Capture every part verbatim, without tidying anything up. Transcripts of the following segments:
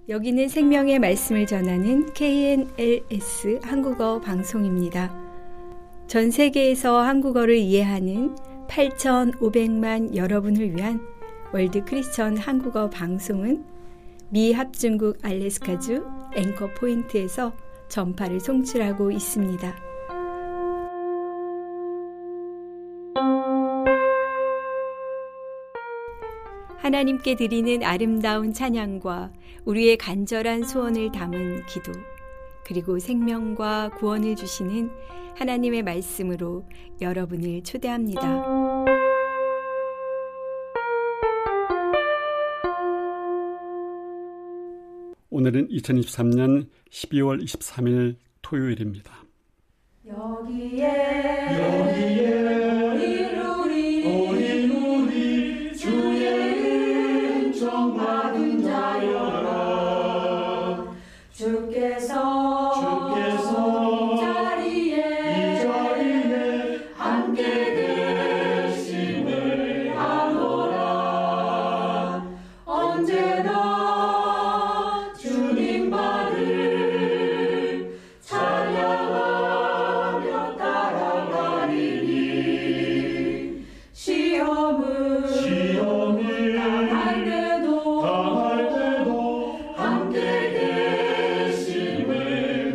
여기는 생명의 말씀을 전하는 케이엔엘에스 한국어 방송입니다. 전 세계에서 한국어를 이해하는 팔천오백만 여러분을 위한 월드 크리스천 한국어 방송은 미 합중국 알래스카주 앵커 포인트에서 전파를 송출하고 있습니다. 하나님께 드리는 아름다운 찬양과 우리의 간절한 소원을 담은 기도, 그리고 생명과 구원을 주시는 하나님의 말씀으로 여러분을 초대합니다. 오늘은 이천이십삼 년 십이월 이십삼일 토요일입니다. 여기에 여기에 오인 우리 주의 은총 받은 자여라. 주께서 주께서 이 자리에 이 자리에 함께 계심을 아노라. 언제나 주님 발을 찬양하며 따라가리니. 시험을 시험을 당할 때도 당할 때도 함께 계심을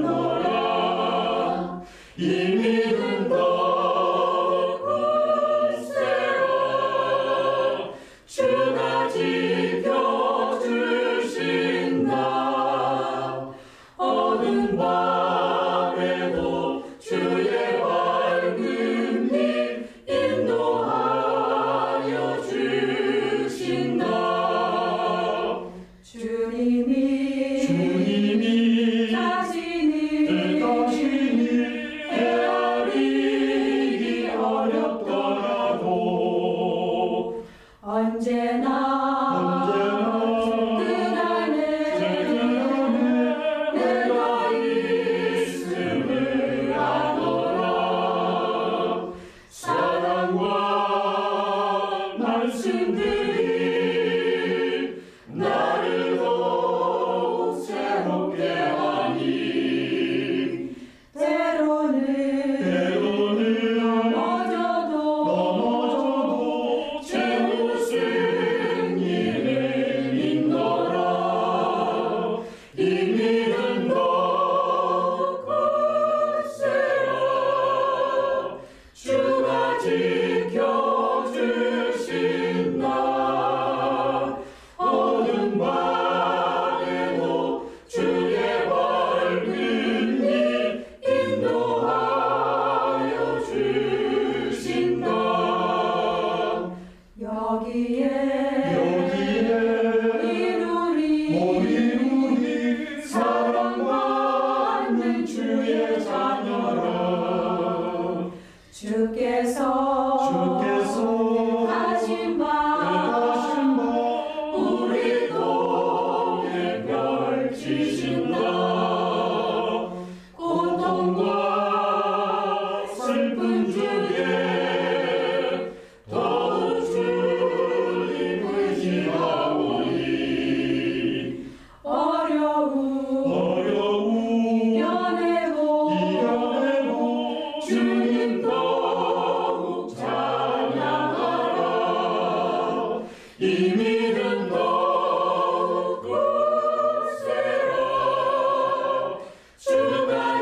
믿노라. 이 믿음도 굳세어 주가 지켜주신다. 어두운 밤에도 주의 밝은 빛 인도하여 주신다. 주님이 주님이 자신이 자신이 헤아리기 어렵더라도 언제나 언제나 그 안에 내가 있음을 아노라. 사랑과 말씀들이 나를 더욱 새롭게 하니. 때로는 때로는 넘어져도 넘어져도 제 무슨 일을 믿노라. 이 믿음도 굳세어 주가 지켜주신다. 어두운 밤에도 주의 밝은 빛 인도하여 주신다. 여기에 여기에 우리 우리 사랑받는 주의 자녀라. 주께서 주께서 하신 바 하신 바 우리 동에 펼치신다. 고통과 슬픈 중에 더욱 주님 의지하오니. 어려움 어려움 이겨내고 이겨내고 주님 더욱 찬양하라. 이 믿음 더욱 굳세어 주가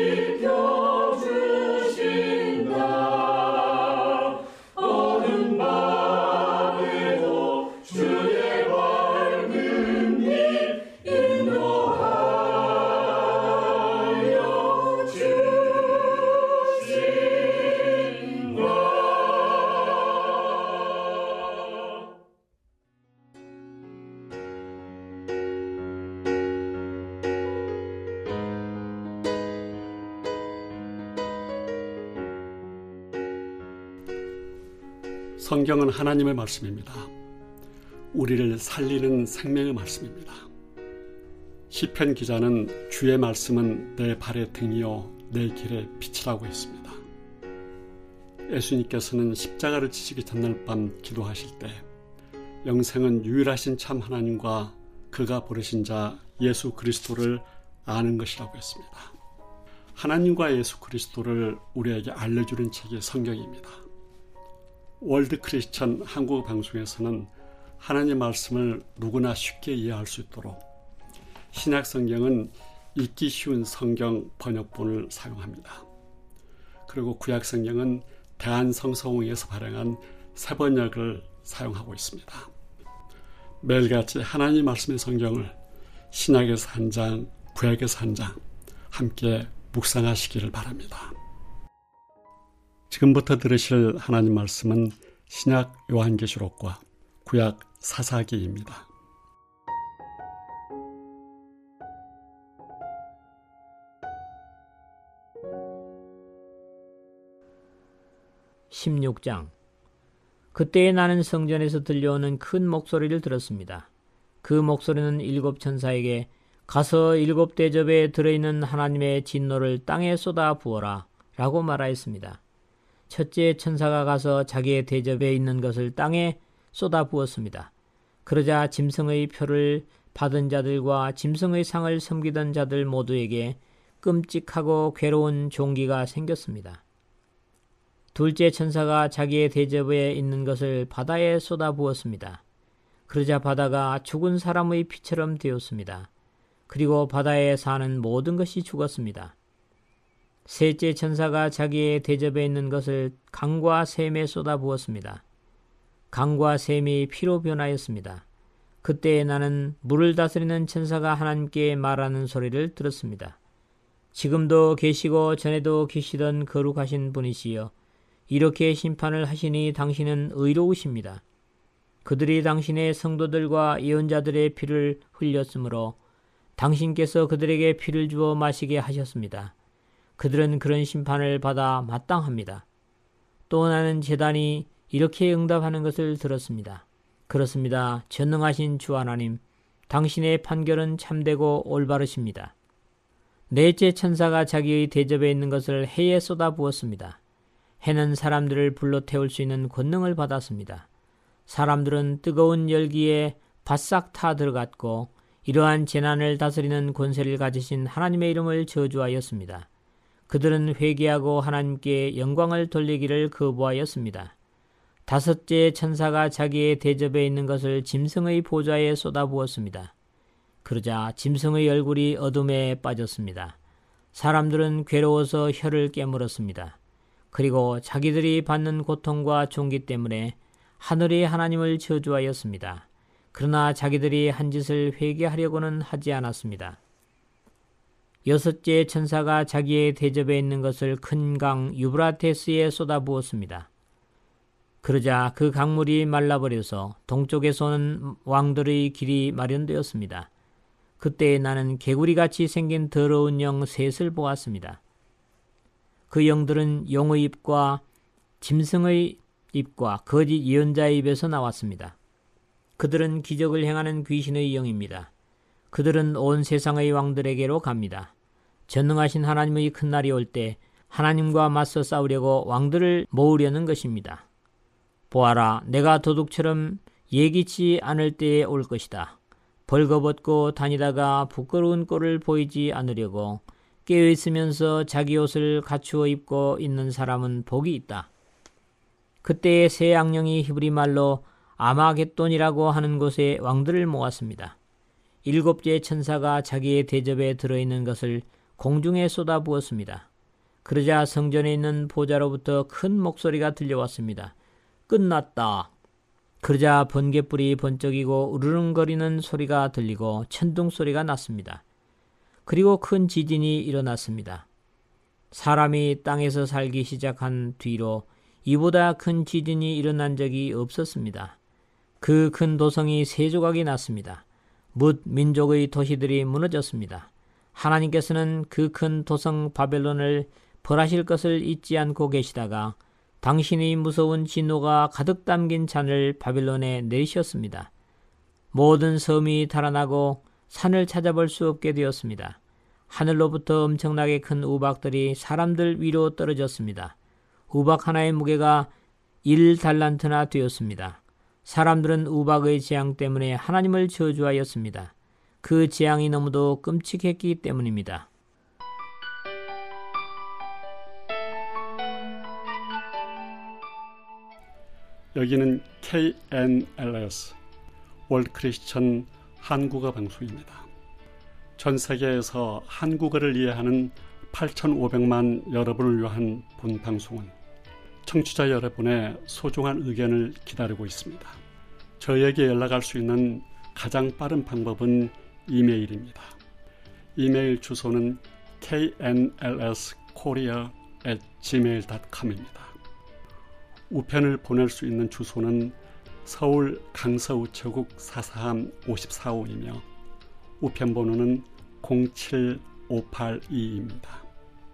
지켜주신다. 어두운 밤에도 주의 밝은 빛 인도하여 주신다. 성경은 하나님의 말씀입니다. 우리를 살리는 생명의 말씀입니다. 시편 기자는 주의 말씀은 내 발의 등이요 내 길의 빛이라고 했습니다. 예수님께서는 십자가를 지시기 전날 밤 기도하실 때 영생은 유일하신 참 하나님과 그가 부르신 자 예수 그리스도를 아는 것이라고 했습니다. 하나님과 예수 그리스도를 우리에게 알려주는 책이 성경입니다. 월드 크리스천 한국 방송에서는 하나님 말씀을 누구나 쉽게 이해할 수 있도록 신약 성경은 읽기 쉬운 성경 번역본을 사용합니다. 그리고 구약 성경은 대한성서공회에서 발행한 새 번역을 사용하고 있습니다. 매일같이 하나님 말씀의 성경을 신약에서 한 장, 구약에서 한 장 함께 묵상하시기를 바랍니다. 지금부터 들으실 하나님 말씀은 신약 요한계시록과 구약 사사기입니다. 십육 장. 그때에 나는 성전에서 들려오는 큰 목소리를 들었습니다. 그 목소리는 일곱 천사에게 가서 일곱 대접에 들어있는 하나님의 진노를 땅에 쏟아 부어라 라고 말하였습니다. 첫째 천사가 가서 자기의 대접에 있는 것을 땅에 쏟아 부었습니다. 그러자 짐승의 표를 받은 자들과 짐승의 상을 섬기던 자들 모두에게 끔찍하고 괴로운 종기가 생겼습니다. 둘째 천사가 자기의 대접에 있는 것을 바다에 쏟아 부었습니다. 그러자 바다가 죽은 사람의 피처럼 되었습니다. 그리고 바다에 사는 모든 것이 죽었습니다. 셋째 천사가 자기의 대접에 있는 것을 강과 샘에 쏟아 부었습니다. 강과 샘이 피로 변하였습니다. 그때 나는 물을 다스리는 천사가 하나님께 말하는 소리를 들었습니다. 지금도 계시고 전에도 계시던 거룩하신 분이시여, 이렇게 심판을 하시니 당신은 의로우십니다. 그들이 당신의 성도들과 예언자들의 피를 흘렸으므로 당신께서 그들에게 피를 주어 마시게 하셨습니다. 그들은 그런 심판을 받아 마땅합니다. 또 나는 제단이 이렇게 응답하는 것을 들었습니다. 그렇습니다. 전능하신 주 하나님, 당신의 판결은 참되고 올바르십니다. 넷째 천사가 자기의 대접에 있는 것을 해에 쏟아 부었습니다. 해는 사람들을 불러 태울 수 있는 권능을 받았습니다. 사람들은 뜨거운 열기에 바싹 타 들어갔고 이러한 재난을 다스리는 권세를 가지신 하나님의 이름을 저주하였습니다. 그들은 회개하고 하나님께 영광을 돌리기를 거부하였습니다. 다섯째 천사가 자기의 대접에 있는 것을 짐승의 보좌에 쏟아부었습니다. 그러자 짐승의 얼굴이 어둠에 빠졌습니다. 사람들은 괴로워서 혀를 깨물었습니다. 그리고 자기들이 받는 고통과 종기 때문에 하늘이 하나님을 저주하였습니다. 그러나 자기들이 한 짓을 회개하려고는 하지 않았습니다. 여섯째 천사가 자기의 대접에 있는 것을 큰 강 유브라테스에 쏟아부었습니다. 그러자 그 강물이 말라버려서 동쪽에서 오는 왕들의 길이 마련되었습니다. 그때 나는 개구리같이 생긴 더러운 영 셋을 보았습니다. 그 영들은 용의 입과 짐승의 입과 거짓 예언자의 입에서 나왔습니다. 그들은 기적을 행하는 귀신의 영입니다. 그들은 온 세상의 왕들에게로 갑니다. 전능하신 하나님의 큰 날이 올 때 하나님과 맞서 싸우려고 왕들을 모으려는 것입니다. 보아라, 내가 도둑처럼 예기치 않을 때에 올 것이다. 벌거벗고 다니다가 부끄러운 꼴을 보이지 않으려고 깨어있으면서 자기 옷을 갖추어 입고 있는 사람은 복이 있다. 그때의 새 악령이 히브리 말로 아마겟돈이라고 하는 곳에 왕들을 모았습니다. 일곱째 천사가 자기의 대접에 들어있는 것을 공중에 쏟아부었습니다. 그러자 성전에 있는 보좌로부터 큰 목소리가 들려왔습니다. 끝났다. 그러자 번갯불이 번쩍이고 우르릉거리는 소리가 들리고 천둥 소리가 났습니다. 그리고 큰 지진이 일어났습니다. 사람이 땅에서 살기 시작한 뒤로 이보다 큰 지진이 일어난 적이 없었습니다. 그 큰 도성이 세 조각이 났습니다. 뭇 민족의 도시들이 무너졌습니다. 하나님께서는 그 큰 도성 바벨론을 벌하실 것을 잊지 않고 계시다가 당신의 무서운 진노가 가득 담긴 잔을 바벨론에 내리셨습니다. 모든 섬이 달아나고 산을 찾아볼 수 없게 되었습니다. 하늘로부터 엄청나게 큰 우박들이 사람들 위로 떨어졌습니다. 우박 하나의 무게가 일 달란트나 되었습니다. 사람들은 우박의 재앙 때문에 하나님을 저주하였습니다. 그 재앙이 너무도 끔찍했기 때문입니다. 여기는 케이엔엘에스 월드 크리스천 한국어 방송입니다. 전 세계에서 한국어를 이해하는 팔천오백만 여러분을 위한 본 방송은 청취자 여러분의 소중한 의견을 기다리고 있습니다. 저에게 연락할 수 있는 가장 빠른 방법은 이메일입니다. 이메일 주소는 케이엔엘에스코리아 앳 지메일 닷컴입니다. 우편을 보낼 수 있는 주소는 서울 강서우체국 사사함 오십사호이며 우편번호는 공칠오팔이입니다.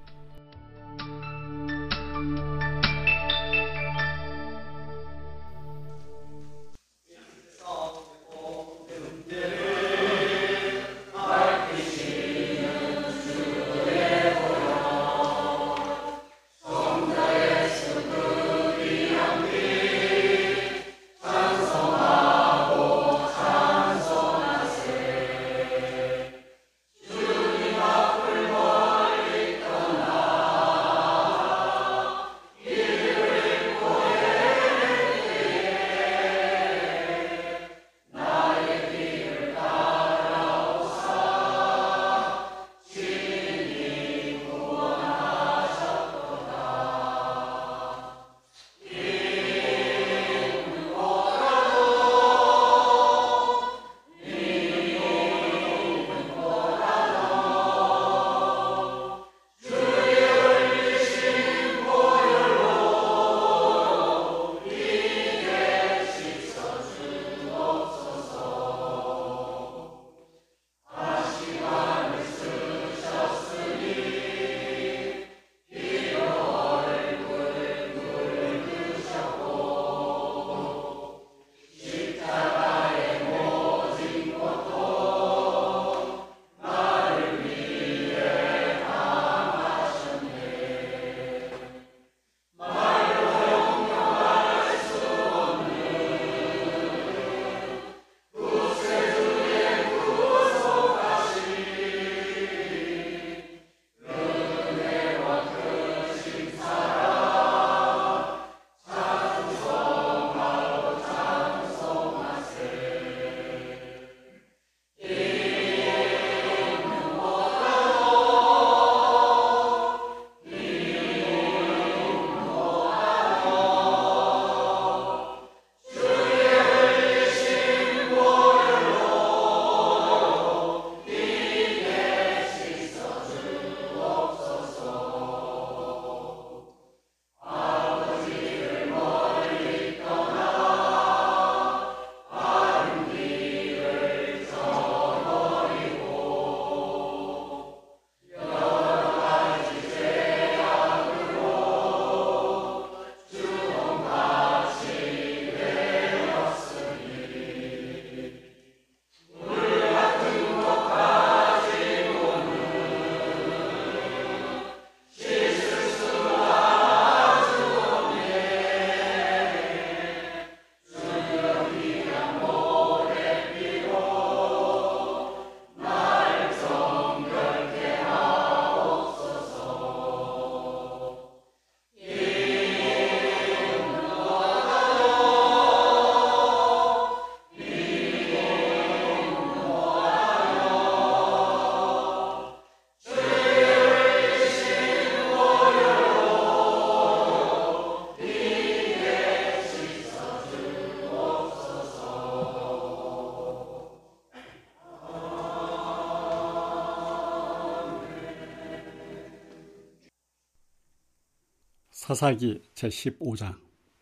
사사기 제십오장.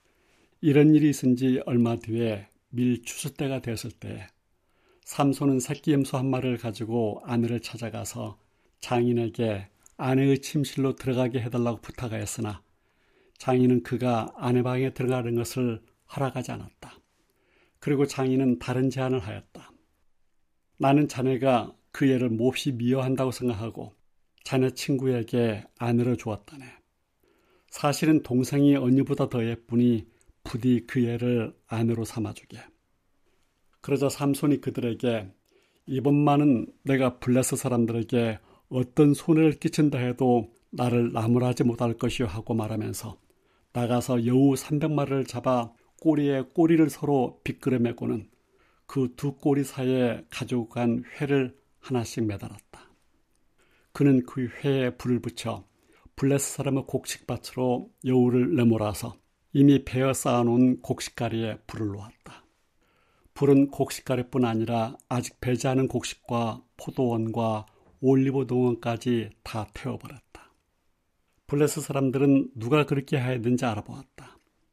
이런 일이 있은 지 얼마 뒤에 밀 추수 때가 됐을 때 삼손은 새끼 염소 한 마리를 가지고 아내를 찾아가서 장인에게 아내의 침실로 들어가게 해달라고 부탁하였으나 장인은 그가 아내 방에 들어가는 것을 허락하지 않았다. 그리고 장인은 다른 제안을 하였다. 나는 자네가 그 애를 몹시 미워한다고 생각하고 자네 친구에게 아내로 주었다네. 사실은 동생이 언니보다 더 예쁘니 부디 그 애를 아내로 삼아주게. 그러자 삼손이 그들에게 이번만은 내가 블레셋 사람들에게 어떤 손해를 끼친다 해도 나를 나무라지 못할 것이요 하고 말하면서 나가서 여우 삼백 마리를 잡아 꼬리에 꼬리를 서로 비끄러 매고는 그 두 꼬리 사이에 가지고 간 회를 하나씩 매달았다. 그는 그 회에 불을 붙여 블레셋 사람의 곡식밭으로 여우를 내몰아서 이미 베어 쌓아놓은 곡식가리에 불을 놓았다. 불은 곡식가리뿐 아니라 아직 배지 않은 곡식과 포도원과 올리브 농원까지 다 태워버렸다. 블레셋 사람들은 누가 그렇게 하였는지 알아보았다.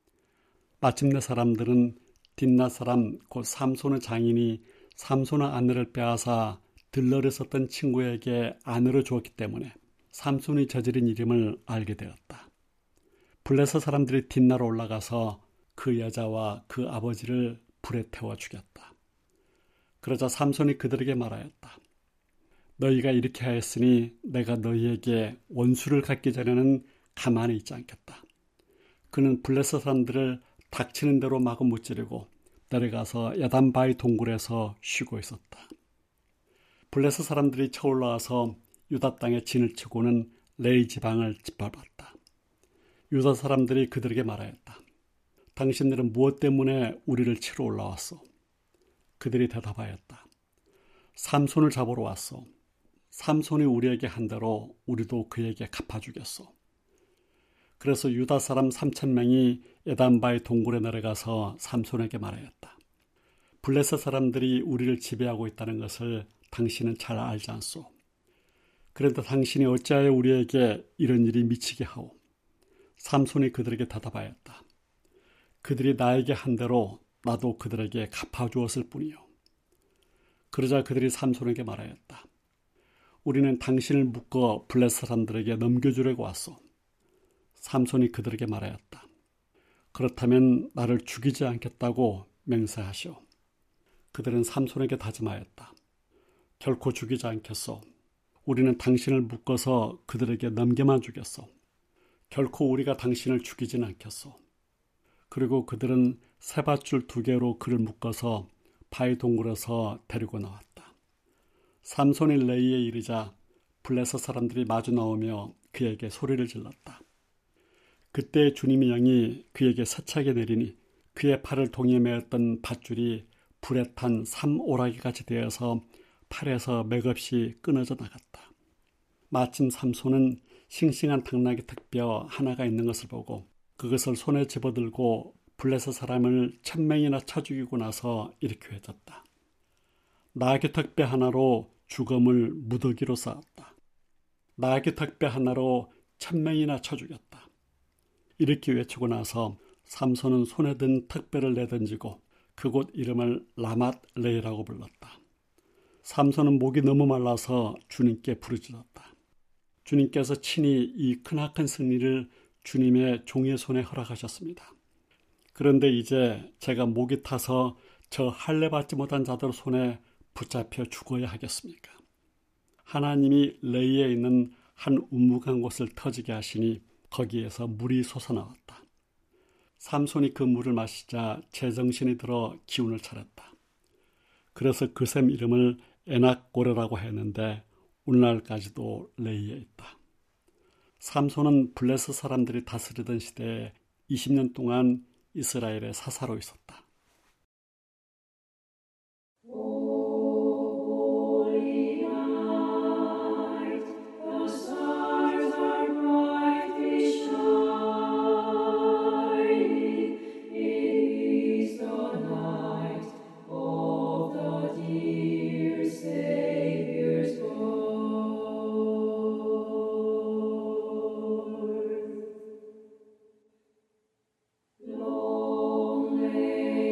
마침내 사람들은 딥나 사람 곧 삼손의 장인이 삼손의 아내를 빼앗아 들러리 썼던 친구에게 아내로 주었기 때문에 삼손이 저지른 이름을 알게 되었다. 블레셋 사람들이 딥나로 올라가서 그 여자와 그 아버지를 불에 태워 죽였다. 그러자 삼손이 그들에게 말하였다. 너희가 이렇게 하였으니 내가 너희에게 원수를 갖기 전에는 가만히 있지 않겠다. 그는 블레셋 사람들을 닥치는 대로 마구 무찌르고 내려가서 야단바위 동굴에서 쉬고 있었다. 블레셋 사람들이 쳐올라와서 유다 땅에 진을 치고는 레이 지방을 짓밟았다. 유다 사람들이 그들에게 말하였다. 당신들은 무엇 때문에 우리를 치러 올라왔소? 그들이 대답하였다. 삼손을 잡으러 왔소. 삼손이 우리에게 한 대로 우리도 그에게 갚아주겠소. 그래서 유다 사람 삼천 명이 에단바의 동굴에 내려가서 삼손에게 말하였다. 블레셋 사람들이 우리를 지배하고 있다는 것을 당신은 잘 알지 않소. 그런데 당신이 어찌하여 우리에게 이런 일이 미치게 하오? 삼손이 그들에게 대답하였다. 그들이 나에게 한 대로 나도 그들에게 갚아주었을 뿐이요. 그러자 그들이 삼손에게 말하였다. 우리는 당신을 묶어 블레셋 사람들에게 넘겨주려고 왔소. 삼손이 그들에게 말하였다. 그렇다면 나를 죽이지 않겠다고 맹세하시오. 그들은 삼손에게 다짐하였다. 결코 죽이지 않겠소. 우리는 당신을 묶어서 그들에게 넘겨만 주겠소. 결코 우리가 당신을 죽이진 않겠소. 그리고 그들은 세밧줄 두 개로 그를 묶어서 바위 동굴에서 데리고 나왔다. 삼손이 레이에 이르자 블레셋 사람들이 마주 나오며 그에게 소리를 질렀다. 그때 주님의 영이 그에게 세차게 내리니 그의 팔을 동에 매었던 밧줄이 불에 탄 삼오라기같이 되어서 팔에서 맥없이 끊어져 나갔다. 마침 삼손은 싱싱한 당나귀 턱뼈 하나가 있는 것을 보고 그것을 손에 집어들고 블레셋 사람을 천 명이나 쳐 죽이고 나서 이렇게 외쳤다. 나귀 턱뼈 하나로 죽음을 무더기로 쌓았다. 나귀 턱뼈 하나로 천 명이나 쳐 죽였다. 이렇게 외치고 나서 삼손은 손에 든 턱뼈를 내던지고 그곳 이름을 라맛 레이라고 불렀다. 삼손은 목이 너무 말라서 주님께 부르짖었다. 주님께서 친히 이 크나큰 승리를 주님의 종의 손에 허락하셨습니다. 그런데 이제 제가 목이 타서 저 할례 받지 못한 자들 손에 붙잡혀 죽어야 하겠습니까? 하나님이 레이에 있는 한 우묵한 곳을 터지게 하시니 거기에서 물이 솟아나왔다. 삼손이 그 물을 마시자 제정신이 들어 기운을 차렸다. 그래서 그 샘 이름을 에낙고레라고 했는데 오늘날까지도 레이에 있다. 삼손은 블레셋 사람들이 다스리던 시대에 이십 년 동안 이스라엘의 사사로 있었다. Lonely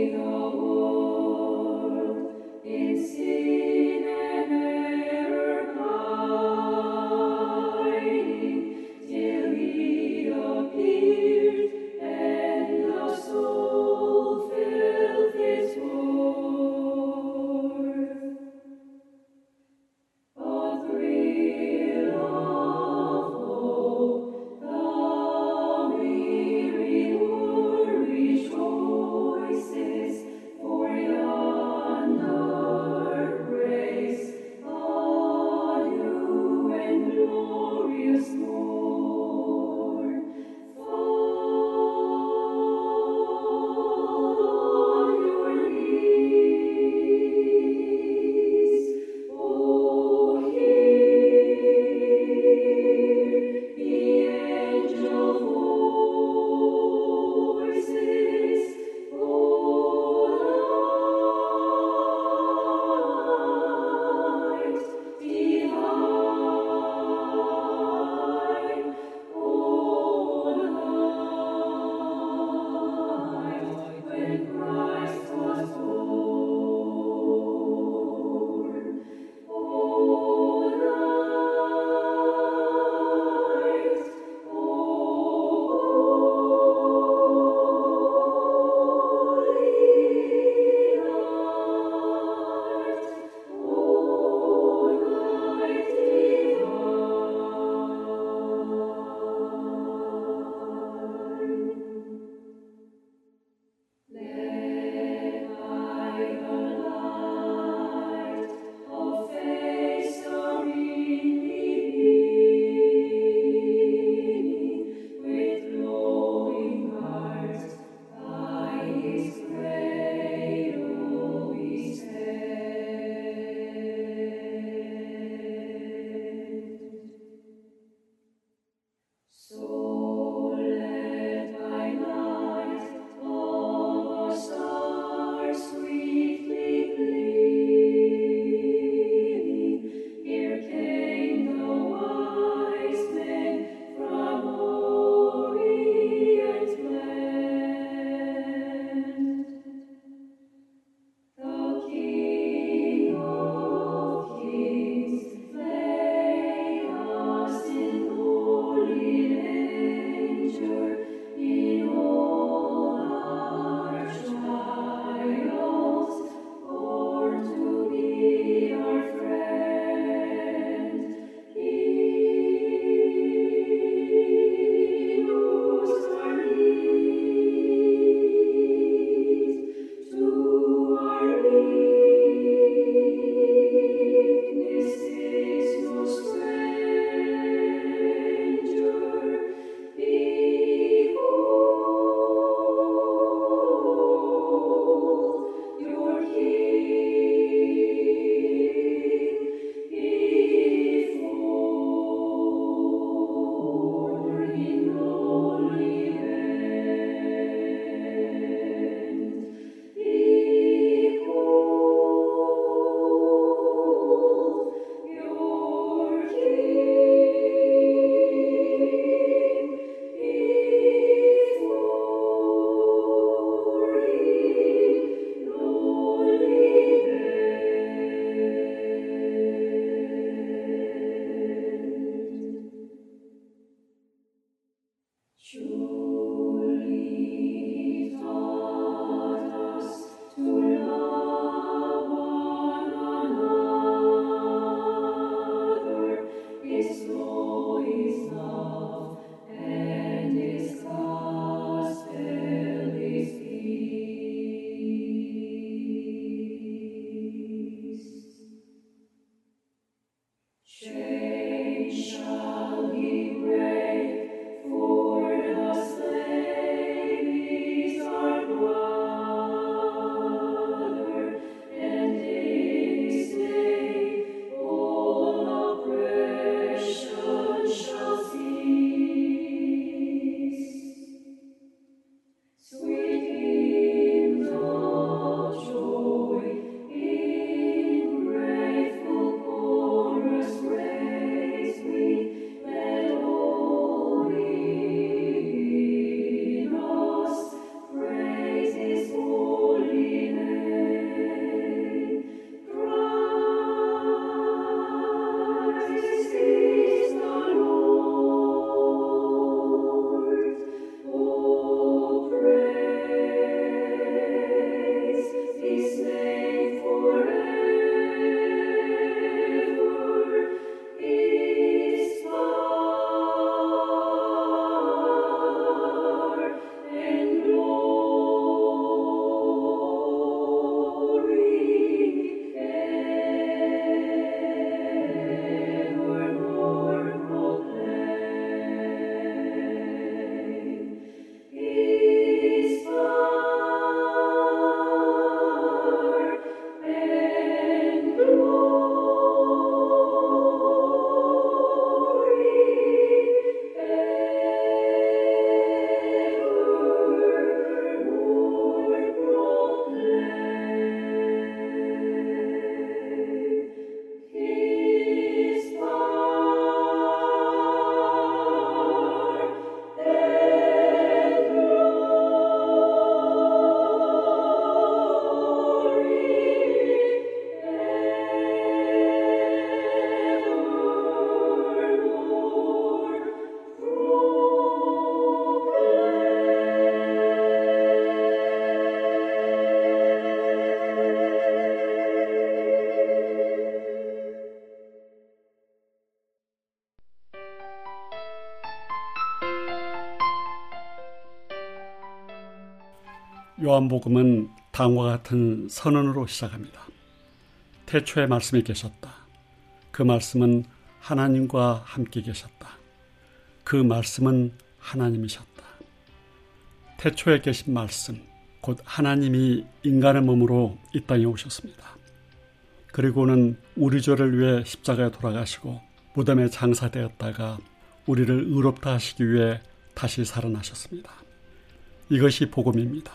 요한복음은 다음과 같은 선언으로 시작합니다. 태초에 말씀이 계셨다. 그 말씀은 하나님과 함께 계셨다. 그 말씀은 하나님이셨다. 태초에 계신 말씀, 곧 하나님이 인간의 몸으로 이 땅에 오셨습니다. 그리고는 우리 죄를 위해 십자가에 돌아가시고 무덤에 장사되었다가 우리를 의롭다 하시기 위해 다시 살아나셨습니다. 이것이 복음입니다.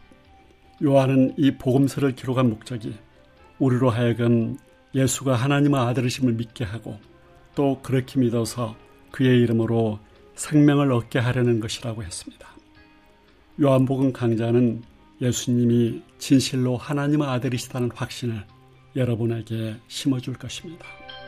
요한은 이 복음서를 기록한 목적이 우리로 하여금 예수가 하나님의 아들이심을 믿게 하고 또 그렇게 믿어서 그의 이름으로 생명을 얻게 하려는 것이라고 했습니다. 요한복음 강자는 예수님이 진실로 하나님의 아들이시다는 확신을 여러분에게 심어줄 것입니다.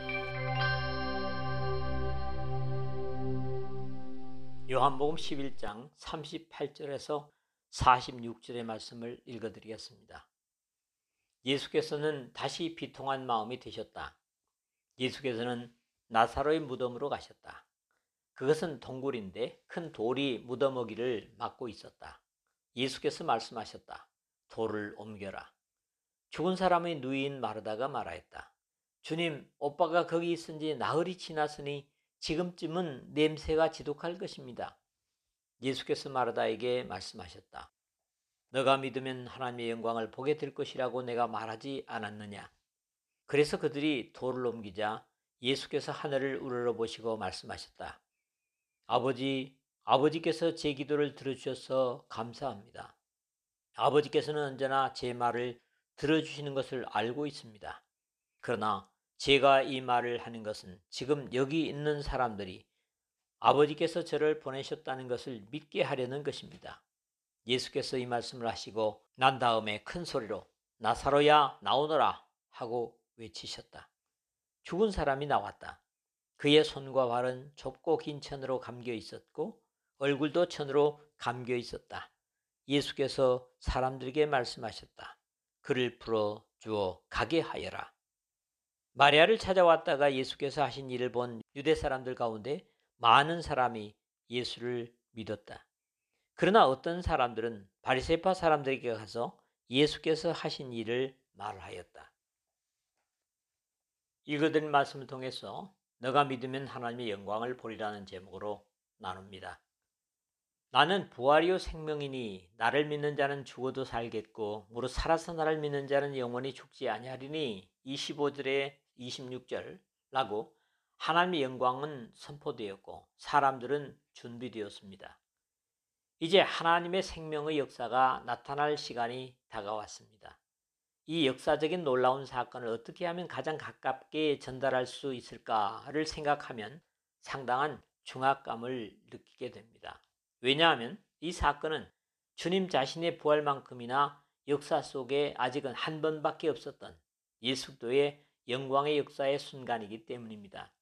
요한복음 십일 장 삼십팔 절에서 사십육 절의 말씀을 읽어드리겠습니다. 예수께서는 다시 비통한 마음이 드셨다. 예수께서는 나사로의 무덤으로 가셨다. 그것은 동굴인데 큰 돌이 무덤어기를 막고 있었다. 예수께서 말씀하셨다. 돌을 옮겨라. 죽은 사람의 누이인 마르다가 말하였다. 주님, 오빠가 거기 있은 지 나흘이 지났으니 지금쯤은 냄새가 지독할 것입니다. 예수께서 마르다에게 말씀하셨다. 너가 믿으면 하나님의 영광을 보게 될 것이라고 내가 말하지 않았느냐. 그래서 그들이 돌을 옮기자 예수께서 하늘을 우러러보시고 말씀하셨다. 아버지, 아버지께서 제 기도를 들어주셔서 감사합니다. 아버지께서는 언제나 제 말을 들어주시는 것을 알고 있습니다. 그러나 제가 이 말을 하는 것은 지금 여기 있는 사람들이 아버지께서 저를 보내셨다는 것을 믿게 하려는 것입니다. 예수께서 이 말씀을 하시고 난 다음에 큰 소리로 나사로야 나오너라 하고 외치셨다. 죽은 사람이 나왔다. 그의 손과 발은 좁고 긴 천으로 감겨 있었고 얼굴도 천으로 감겨 있었다. 예수께서 사람들에게 말씀하셨다. 그를 풀어 주어 가게 하여라. 마리아를 찾아왔다가 예수께서 하신 일을 본 유대 사람들 가운데 많은 사람이 예수를 믿었다. 그러나 어떤 사람들은 바리새파 사람들에게 가서 예수께서 하신 일을 말하였다. 읽어드린 말씀을 통해서 너가 믿으면 하나님의 영광을 보리라는 제목으로 나눕니다. 나는 부활이요 생명이니 나를 믿는 자는 죽어도 살겠고 무릇 살아서 나를 믿는 자는 영원히 죽지 아니하리니 이십오 절에 이십육 절라고 하나님의 영광은 선포되었고 사람들은 준비되었습니다. 이제 하나님의 생명의 역사가 나타날 시간이 다가왔습니다. 이 역사적인 놀라운 사건을 어떻게 하면 가장 가깝게 전달할 수 있을까를 생각하면 상당한 중압감을 느끼게 됩니다. 왜냐하면 이 사건은 주님 자신의 부활만큼이나 역사 속에 아직은 한 번밖에 없었던 예수 그리스도의 영광의 역사의 순간이기 때문입니다.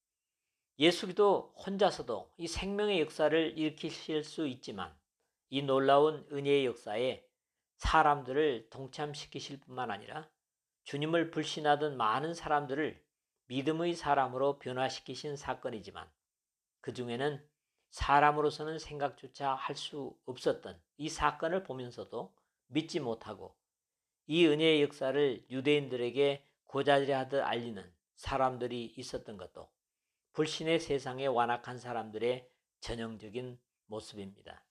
예수 그리스도 혼자서도 이 생명의 역사를 일으키실 수 있지만 이 놀라운 은혜의 역사에 사람들을 동참시키실 뿐만 아니라 주님을 불신하던 많은 사람들을 믿음의 사람으로 변화시키신 사건이지만 그 중에는 사람으로서는 생각조차 할 수 없었던 이 사건을 보면서도 믿지 못하고 이 은혜의 역사를 유대인들에게 고자질하듯 알리는 사람들이 있었던 것도 불신의 세상에 완악한 사람들의 전형적인 모습입니다.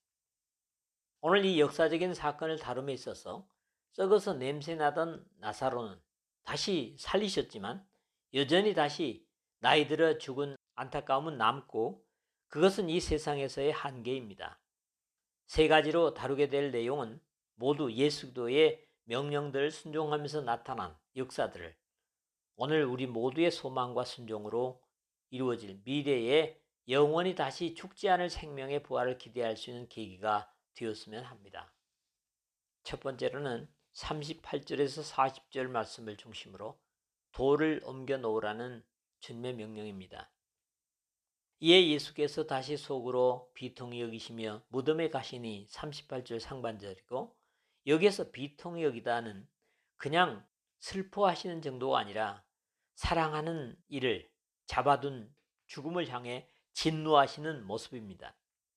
오늘 이 역사적인 사건을 다룸에 있어서 썩어서 냄새나던 나사로는 다시 살리셨지만 여전히 다시 나이 들어 죽은 안타까움은 남고 그것은 이 세상에서의 한계입니다. 세 가지로 다루게 될 내용은 모두 예수 그리스도의 명령들을 순종하면서 나타난 역사들을 오늘 우리 모두의 소망과 순종으로 이루어질 미래에 영원히 다시 죽지 않을 생명의 부활을 기대할 수 있는 계기가 되었으면 합니다. 첫 번째로는 삼십팔 절에서 사십 절 말씀을 중심으로 돌을 옮겨 놓으라는 주님의 명령입니다. 이에 예수께서 다시 속으로 비통히 여기시며 무덤에 가시니 삼십팔 절 상반절이고 여기에서 비통히 여기다는 그냥 슬퍼하시는 정도가 아니라 사랑하는 이를 잡아둔 죽음을 향해 진노하시는 모습입니다.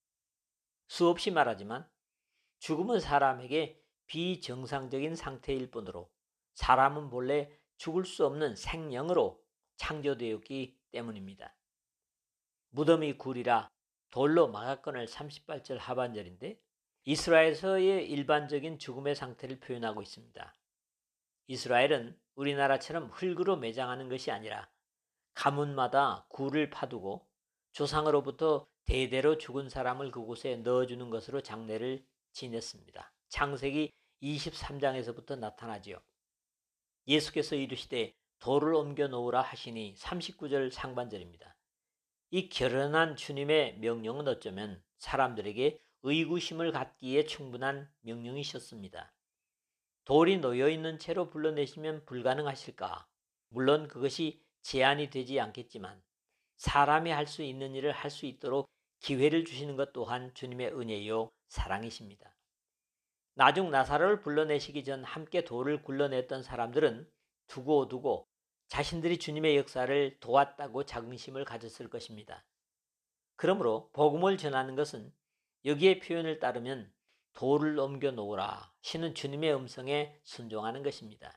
수없이 말하지만 죽음은 사람에게 비정상적인 상태일 뿐으로 사람은 본래 죽을 수 없는 생명으로 창조되었기 때문입니다. 무덤이 굴이라 돌로 막았거늘 삼십팔 절 하반절인데 이스라엘에서의 일반적인 죽음의 상태를 표현하고 있습니다. 이스라엘은 우리나라처럼 흙으로 매장하는 것이 아니라 가문마다 굴을 파두고 조상으로부터 대대로 죽은 사람을 그곳에 넣어주는 것으로 장례를 지냈습니다. 창세기 이십삼 장에서부터 나타나지요. 예수께서 이르시되 돌을 옮겨 놓으라 하시니 삼십구 절 상반절입니다. 이 결연한 주님의 명령은 어쩌면 사람들에게 의구심을 갖기에 충분한 명령이셨습니다. 돌이 놓여있는 채로 불러내시면 불가능하실까? 물론 그것이 제한이 되지 않겠지만 사람이 할 수 있는 일을 할 수 있도록 기회를 주시는 것 또한 주님의 은혜요 사랑이십니다. 나중 나사로를 불러내시기 전 함께 돌을 굴러냈던 사람들은 두고두고 자신들이 주님의 역사를 도왔다고 자긍심을 가졌을 것입니다. 그러므로 복음을 전하는 것은 여기의 표현을 따르면 돌을 옮겨 놓으라 시는 주님의 음성에 순종하는 것입니다.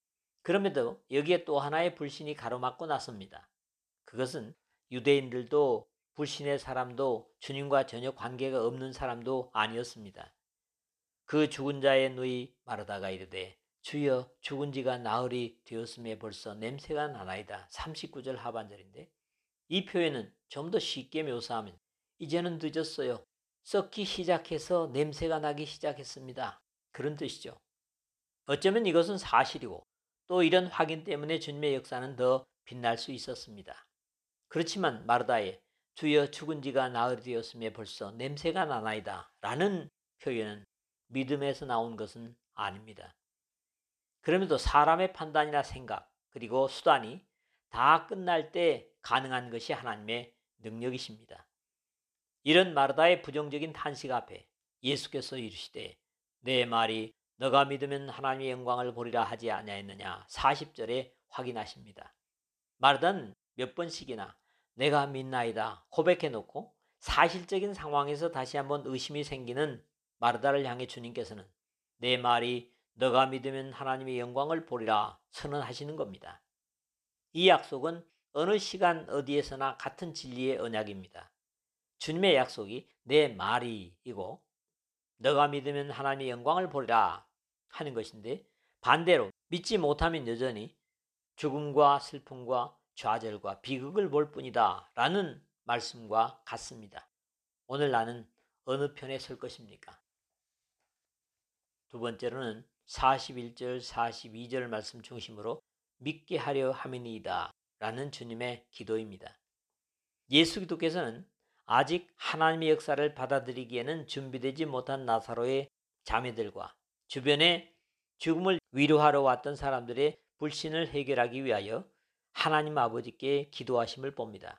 그럼에도 여기에 또 하나의 불신이 가로막고 나섭니다. 그것은 유대인들도 불신의 사람도 주님과 전혀 관계가 없는 사람도 아니었습니다. 그 죽은 자의 누이 마르다가 이르되 주여 죽은 지가 나흘이 되었음에 벌써 냄새가 나나이다. 삼십구 절 하반절인데 이 표현은 좀 더 쉽게 묘사하면 이제는 늦었어요. 썩기 시작해서 냄새가 나기 시작했습니다. 그런 뜻이죠. 어쩌면 이것은 사실이고 또 이런 확인 때문에 주님의 역사는 더 빛날 수 있었습니다. 그렇지만 마르다의 주여 죽은 지가 나흘이 되었음에 벌써 냄새가 나나이다 라는 표현은 믿음에서 나온 것은 아닙니다. 그럼에도 사람의 판단이나 생각 그리고 수단이 다 끝날 때 가능한 것이 하나님의 능력이십니다. 이런 마르다의 부정적인 탄식 앞에 예수께서 이르시되 내 말이 너가 믿으면 하나님의 영광을 보리라 하지 아니하였느냐 사십 절에 확인하십니다. 마르다는 몇 번씩이나 내가 믿나이다 고백해놓고 사실적인 상황에서 다시 한번 의심이 생기는 마르다를 향해 주님께서는 내 말이 너가 믿으면 하나님의 영광을 보리라 선언하시는 겁니다. 이 약속은 어느 시간 어디에서나 같은 진리의 언약입니다. 주님의 약속이 내 말이이고 너가 믿으면 하나님의 영광을 보리라 하는 것인데, 반대로 믿지 못하면 여전히 죽음과 슬픔과 좌절과 비극을 볼 뿐이다 라는 말씀과 같습니다. 오늘 나는 어느 편에 설 것입니까? 두 번째로는 사십일 절 사십이 절 말씀 중심으로 믿게 하려 함이니이다 라는 주님의 기도입니다. 예수 기도께서는 아직 하나님의 역사를 받아들이기에는 준비되지 못한 나사로의 자매들과 주변에 죽음을 위로하러 왔던 사람들의 불신을 해결하기 위하여 하나님 아버지께 기도하심을 봅니다.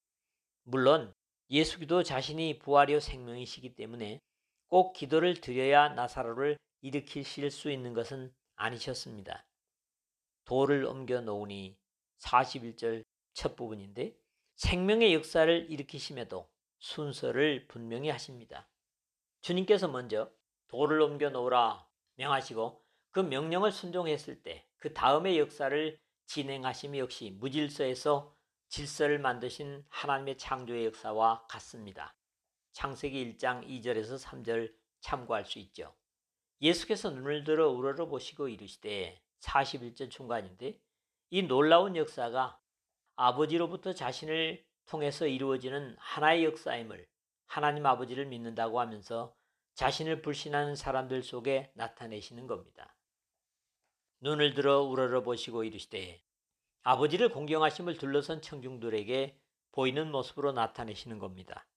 물론 예수기도 자신이 부활이요 생명이시기 때문에 꼭 기도를 드려야 나사로를 일으키실 수 있는 것은 아니셨습니다. 돌을 옮겨 놓으니 사십일 절 첫 부분인데, 생명의 역사를 일으키심에도 순서를 분명히 하십니다. 주님께서 먼저 돌을 옮겨 놓으라 명하시고 그 명령을 순종했을 때 그 다음의 역사를 진행하심이 역시 무질서에서 질서를 만드신 하나님의 창조의 역사와 같습니다. 창세기 일 장 이 절에서 삼 절 참고할 수 있죠. 예수께서 눈을 들어 우러러보시고 이르시되, 사십일 절 중간인데, 이 놀라운 역사가 아버지로부터 자신을 통해서 이루어지는 하나의 역사임을 하나님 아버지를 믿는다고 하면서 자신을 불신하는 사람들 속에 나타내시는 겁니다. 눈을 들어 우러러보시고 이르시되, 아버지를 공경하심을 둘러선 청중들에게 보이는 모습으로 나타내시는 겁니다.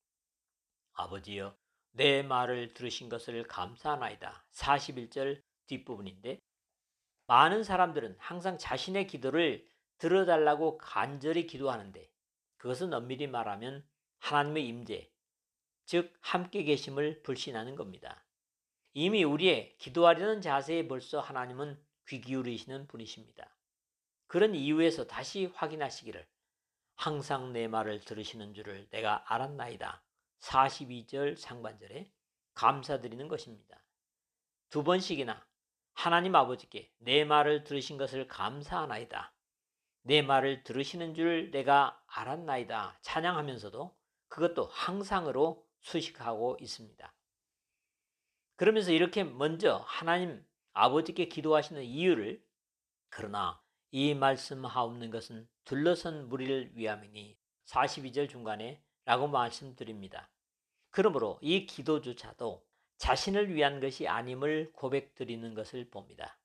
아버지여, 내 말을 들으신 것을 감사하나이다. 사십일 절 뒷부분인데, 많은 사람들은 항상 자신의 기도를 들어달라고 간절히 기도하는데, 그것은 엄밀히 말하면 하나님의 임재, 즉 함께 계심을 불신하는 겁니다. 이미 우리의 기도하려는 자세에 벌써 하나님은 귀 기울이시는 분이십니다. 그런 이유에서 다시 확인하시기를, 항상 내 말을 들으시는 줄을 내가 알았나이다. 사십이 절 상반절에 감사드리는 것입니다. 두 번씩이나 하나님 아버지께 내 말을 들으신 것을 감사하나이다, 내 말을 들으시는 줄 내가 알았나이다 찬양하면서도 그것도 항상으로 수식하고 있습니다. 그러면서 이렇게 먼저 하나님 아버지께 기도하시는 이유를, 그러나 이 말씀하옵는 것은 둘러선 무리를 위함이니 사십이 절 중간에 라고 말씀드립니다. 그러므로 이 기도조차도 자신을 위한 것이 아님을 고백드리는 것을 봅니다.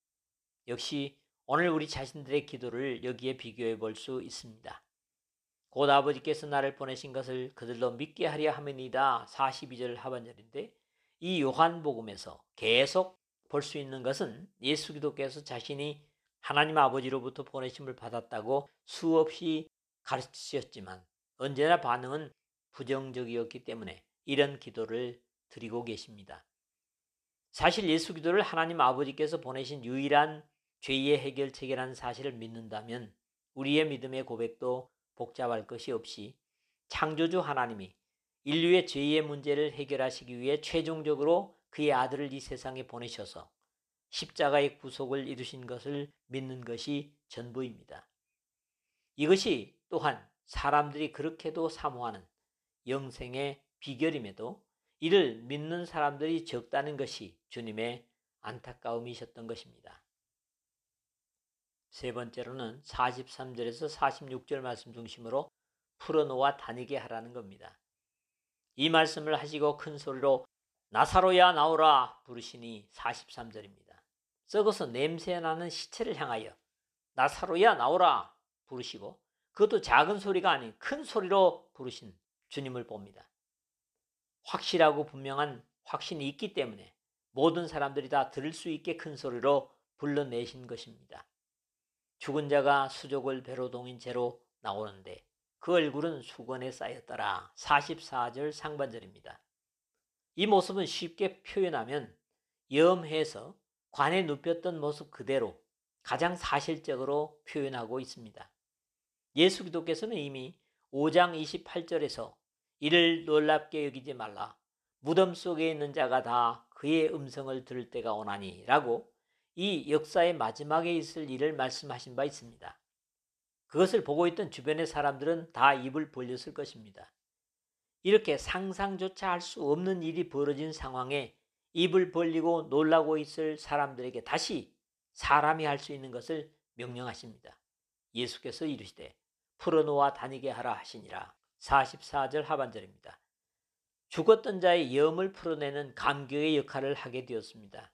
역시 오늘 우리 자신들의 기도를 여기에 비교해 볼 수 있습니다. 곧 아버지께서 나를 보내신 것을 그들로 믿게 하려 함이니이다. 사십이 절 하반절인데, 이 요한복음에서 계속 볼 수 있는 것은 예수 기도께서 자신이 하나님 아버지로부터 보내심을 받았다고 수없이 가르치셨지만 언제나 반응은 부정적이었기 때문에 이런 기도를 드리고 계십니다. 사실 예수 기도를 하나님 아버지께서 보내신 유일한 죄의 해결책이라는 사실을 믿는다면 우리의 믿음의 고백도 복잡할 것이 없이 창조주 하나님이 인류의 죄의 문제를 해결하시기 위해 최종적으로 그의 아들을 이 세상에 보내셔서 십자가의 구속을 이루신 것을 믿는 것이 전부입니다. 이것이 또한 사람들이 그렇게도 사모하는 영생의 비결임에도 이를 믿는 사람들이 적다는 것이 주님의 안타까움이셨던 것입니다. 세 번째로는 사십삼 절에서 사십육 절 말씀 중심으로 풀어놓아 다니게 하라는 겁니다. 이 말씀을 하시고 큰 소리로 나사로야 나오라 부르시니 사십삼 절입니다. 썩어서 냄새나는 시체를 향하여 나사로야 나오라 부르시고, 그것도 작은 소리가 아닌 큰 소리로 부르신 주님을 봅니다. 확실하고 분명한 확신이 있기 때문에 모든 사람들이 다 들을 수 있게 큰 소리로 불러내신 것입니다. 죽은 자가 수족을 배로 동인 채로 나오는데 그 얼굴은 수건에 쌓였더라. 사십사 절 상반절입니다. 이 모습은 쉽게 표현하면 염해서 관에 눕혔던 모습 그대로 가장 사실적으로 표현하고 있습니다. 예수 기도께서는 이미 오 장 이십팔 절에서 이를 놀랍게 여기지 말라, 무덤 속에 있는 자가 다 그의 음성을 들을 때가 오나니 라고 이 역사의 마지막에 있을 일을 말씀하신 바 있습니다. 그것을 보고 있던 주변의 사람들은 다 입을 벌렸을 것입니다. 이렇게 상상조차 할 수 없는 일이 벌어진 상황에 입을 벌리고 놀라고 있을 사람들에게 다시 사람이 할 수 있는 것을 명령하십니다. 예수께서 이르시되 풀어놓아 다니게 하라 하시니라. 사십사 절 하반절입니다. 죽었던 자의 염을 풀어내는 감격의 역할을 하게 되었습니다.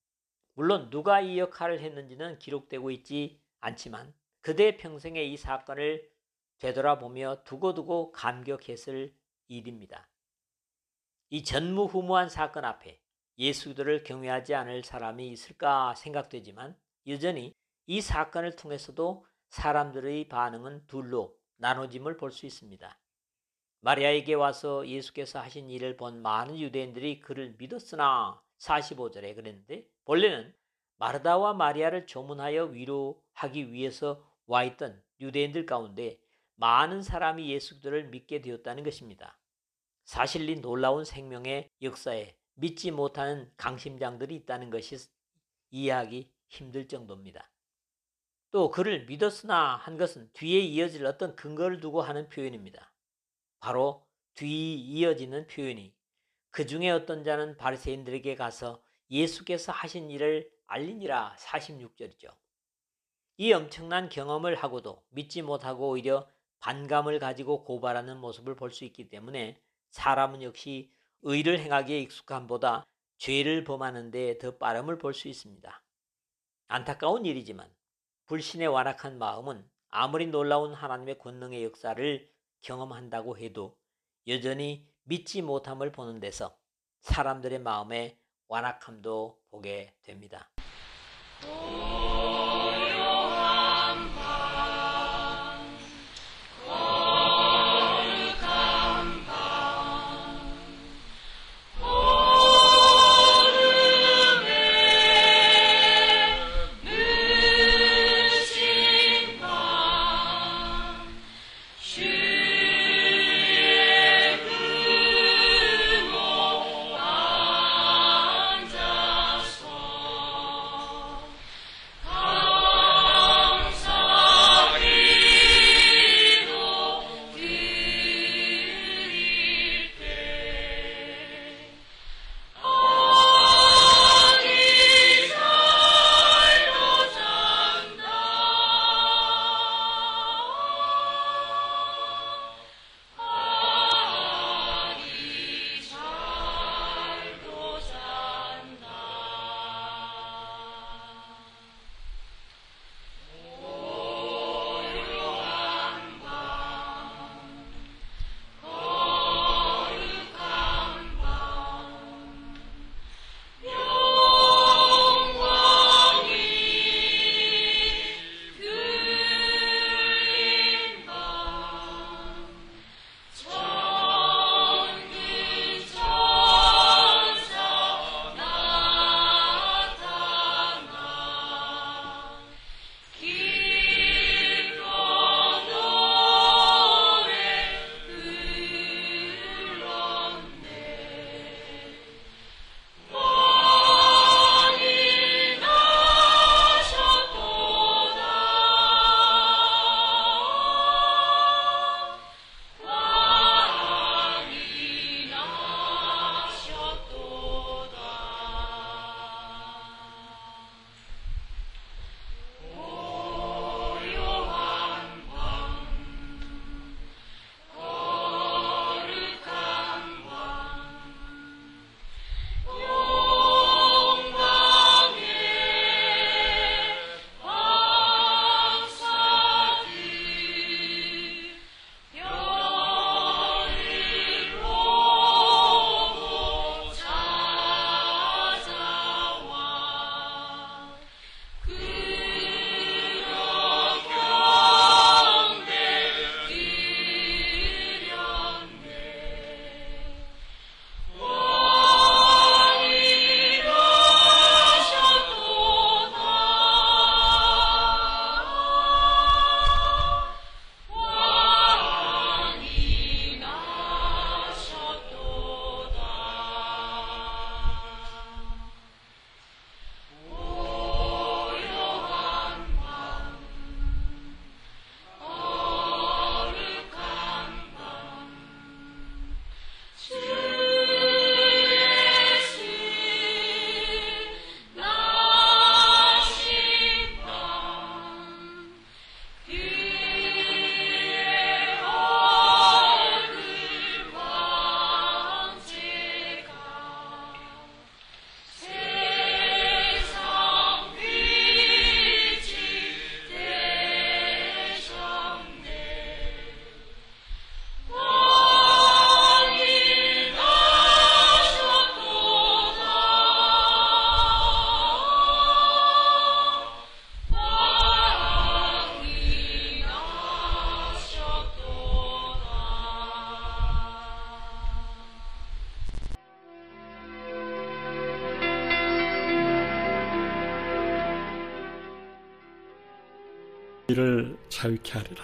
물론 누가 이 역할을 했는지는 기록되고 있지 않지만 그대 평생의 이 사건을 되돌아보며 두고두고 감격했을 일입니다. 이 전무후무한 사건 앞에 예수들을 경외하지 않을 사람이 있을까 생각되지만 여전히 이 사건을 통해서도 사람들의 반응은 둘로 나눠짐을 볼 수 있습니다. 마리아에게 와서 예수께서 하신 일을 본 많은 유대인들이 그를 믿었으나 사십오 절에 그랬는데 본래는 마르다와 마리아를 조문하여 위로하기 위해서 와 있던 유대인들 가운데 많은 사람이 예수들을 믿게 되었다는 것입니다. 사실 이 놀라운 생명의 역사에 믿지 못하는 강심장들이 있다는 것이 이해하기 힘들 정도입니다. 또 그를 믿었으나 한 것은 뒤에 이어질 어떤 근거를 두고 하는 표현입니다. 바로 뒤 이어지는 표현이 그 중에 어떤 자는 바리새인들에게 가서 예수께서 하신 일을 알리니라. 사십육 절이죠. 이 엄청난 경험을 하고도 믿지 못하고 오히려 반감을 가지고 고발하는 모습을 볼 수 있기 때문에 사람은 역시 의를 행하기에 익숙함보다 죄를 범하는 데 더 빠름을 볼 수 있습니다. 안타까운 일이지만 불신에 완악한 마음은 아무리 놀라운 하나님의 권능의 역사를 경험한다고 해도 여전히 믿지 못함을 보는 데서 사람들의 마음에 완악함도 보게 됩니다. 아 너희를 자유케 하리라.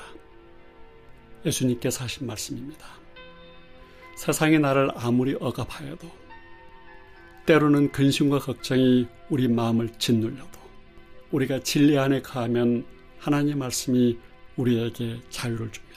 예수님께서 하신 말씀입니다. 세상이 나를 아무리 억압하여도, 때로는 근심과 걱정이 우리 마음을 짓눌려도, 우리가 진리 안에 거하면 하나님의 말씀이 우리에게 자유를 줍니다.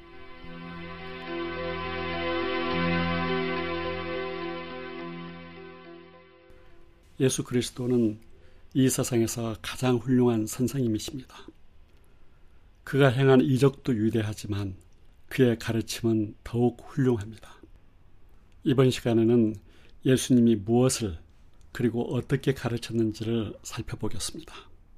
예수 그리스도는 이 세상에서 가장 훌륭한 선생님이십니다. 그가 행한 이적도 위대하지만 그의 가르침은 더욱 훌륭합니다. 이번 시간에는 예수님이 무엇을 그리고 어떻게 가르쳤는지를 살펴보겠습니다.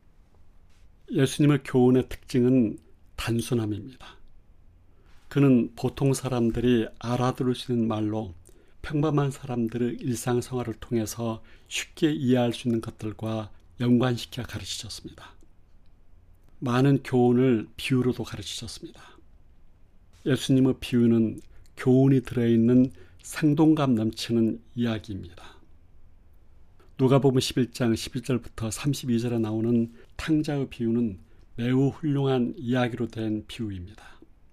예수님의 교훈의 특징은 단순함입니다. 그는 보통 사람들이 알아들을 수 있는 말로 평범한 사람들의 일상생활을 통해서 쉽게 이해할 수 있는 것들과 연관시켜 가르치셨습니다. 많은 교훈을 비유로도 가르치셨습니다. 예수님의 비유는 교훈이 들어있는 생동감 넘치는 이야기입니다. 누가복음 십일 장 십일 절부터 삼십이 절에 나오는 탕자의 비유는 매우 훌륭한 이야기로 된 비유입니다.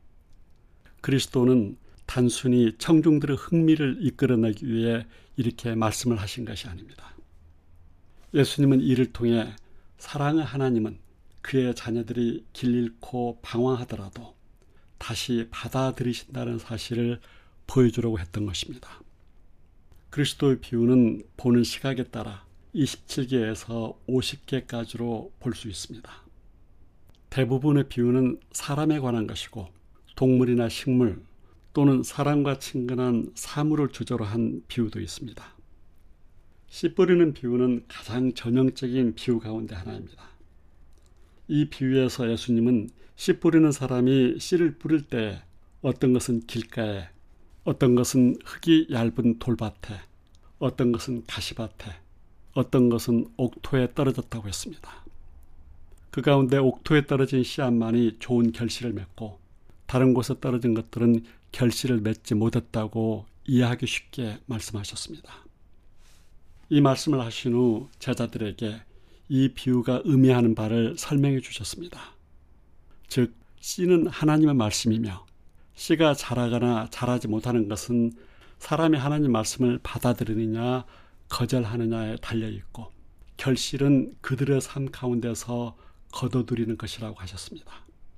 그리스도는 단순히 청중들의 흥미를 이끌어내기 위해 이렇게 말씀을 하신 것이 아닙니다. 예수님은 이를 통해 사랑의 하나님은 그의 자녀들이 길 잃고 방황하더라도 다시 받아들이신다는 사실을 보여주려고 했던 것입니다. 그리스도의 비유는 보는 시각에 따라 이십칠 개에서 오십 개까지로 볼 수 있습니다. 대부분의 비유는 사람에 관한 것이고 동물이나 식물 또는 사람과 친근한 사물을 주제로 한 비유도 있습니다. 씨 뿌리는 비유는 가장 전형적인 비유 가운데 하나입니다. 이 비유에서 예수님은 씨 뿌리는 사람이 씨를 뿌릴 때 어떤 것은 길가에, 어떤 것은 흙이 얇은 돌밭에, 어떤 것은 가시밭에, 어떤 것은 옥토에 떨어졌다고 했습니다. 그 가운데 옥토에 떨어진 씨앗만이 좋은 결실을 맺고 다른 곳에 떨어진 것들은 결실을 맺지 못했다고 이해하기 쉽게 말씀하셨습니다. 이 말씀을 하신 후 제자들에게 이 비유가 의미하는 바를 설명해 주셨습니다. 즉, 씨는 하나님의 말씀이며 씨가 자라거나 자라지 못하는 것은 사람이 하나님 말씀을 받아들이느냐 거절하느냐에 달려있고 결실은 그들의 삶 가운데서 거둬들이는 것이라고 하셨습니다.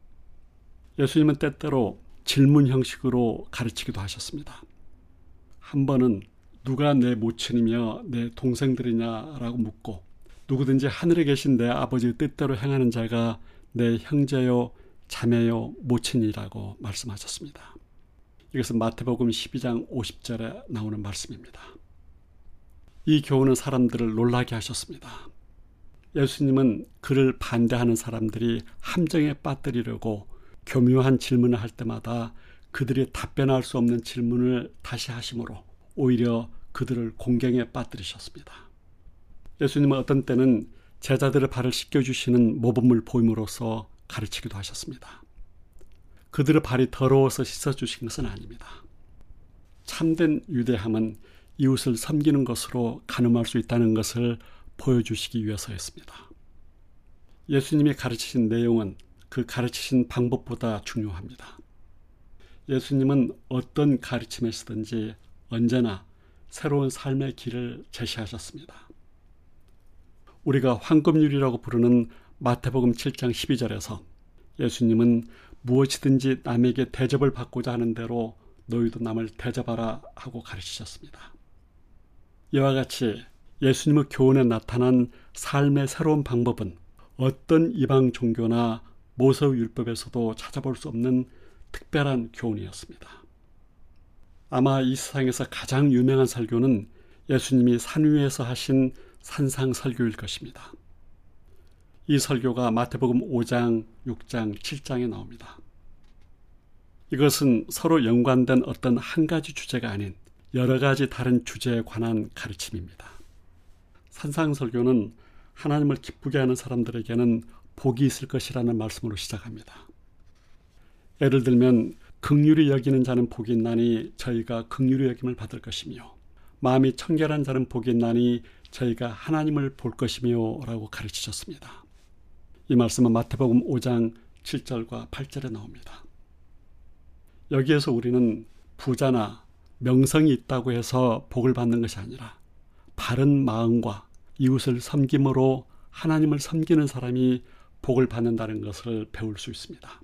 예수님은 때때로 질문 형식으로 가르치기도 하셨습니다. 한 번은 누가 내 모친이며 내 동생들이냐라고 묻고 누구든지 하늘에 계신 내 아버지의 뜻대로 행하는 자가 내 형제요 자매요 모친이라고 말씀하셨습니다. 이것은 마태복음 십이 장 오십 절에 나오는 말씀입니다. 이 교훈은 사람들을 놀라게 하셨습니다. 예수님은 그를 반대하는 사람들이 함정에 빠뜨리려고 교묘한 질문을 할 때마다 그들이 답변할 수 없는 질문을 다시 하심으로 오히려 그들을 공경에 빠뜨리셨습니다. 예수님은 어떤 때는 제자들의 발을 씻겨주시는 모범을 보임으로써 가르치기도 하셨습니다. 그들의 발이 더러워서 씻어주신 것은 아닙니다. 참된 유대함은 이웃을 섬기는 것으로 가늠할 수 있다는 것을 보여주시기 위해서였습니다. 예수님이 가르치신 내용은 그 가르치신 방법보다 중요합니다. 예수님은 어떤 가르침에서든지 언제나 새로운 삶의 길을 제시하셨습니다. 우리가 황금률이라고 부르는 마태복음 칠 장 십이 절에서 예수님은 무엇이든지 남에게 대접을 받고자 하는 대로 너희도 남을 대접하라 하고 가르치셨습니다. 이와 같이 예수님의 교훈에 나타난 삶의 새로운 방법은 어떤 이방 종교나 모세율법에서도 찾아볼 수 없는 특별한 교훈이었습니다. 아마 이 세상에서 가장 유명한 설교는 예수님이 산 위에서 하신 산상 설교일 것입니다. 이 설교가 마태복음 오 장, 육 장, 칠 장에 나옵니다. 이것은 서로 연관된 어떤 한 가지 주제가 아닌 여러 가지 다른 주제에 관한 가르침입니다. 산상 설교는 하나님을 기쁘게 하는 사람들에게는 복이 있을 것이라는 말씀으로 시작합니다. 예를 들면 긍휼히 여기는 자는 복이 있나니 저희가 긍휼히 여김을 받을 것이며 마음이 청결한 자는 복이 있나니 저희가 하나님을 볼 것이며 라고 가르치셨습니다. 이 말씀은 마태복음 오 장 칠 절과 팔 절에 나옵니다. 여기에서 우리는 부자나 명성이 있다고 해서 복을 받는 것이 아니라 바른 마음과 이웃을 섬김으로 하나님을 섬기는 사람이 복을 받는다는 것을 배울 수 있습니다.